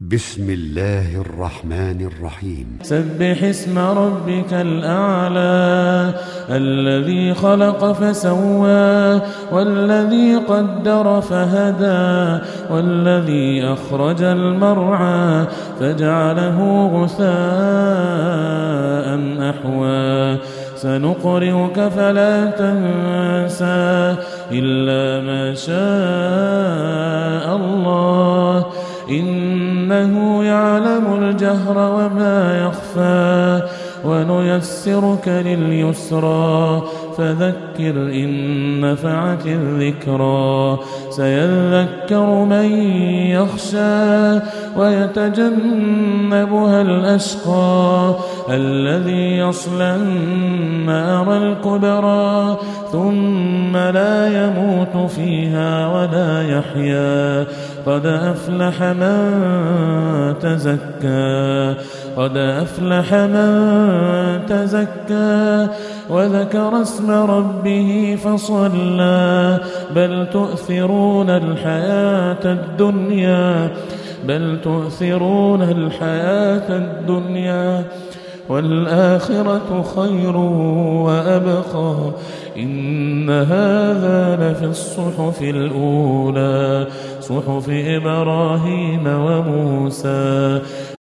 بسم الله الرحمن الرحيم. سبح اسم ربك الأعلى الذي خلق فسوى والذي قدر فهدى والذي أخرج المرعى فجعله غثاء أحوى سنقرئك فلا تنسى إلا ما شاء الله إنه يعلم الجهر وما يخفى ونيسرك لليسرى فذكر إن نفعت الذكرى سيذكر من يخشى ويتجنبها الأشقى الذي يصلى النار الكبرى ثم لا يموت فيها ولا يحيا قد أفلح من تزكى وذكر اسم ربه فصلى بل تؤثرون الحياة الدنيا والآخرة خير وأبقى إن هذا لفي الصحف الأولى صحف إبراهيم وموسى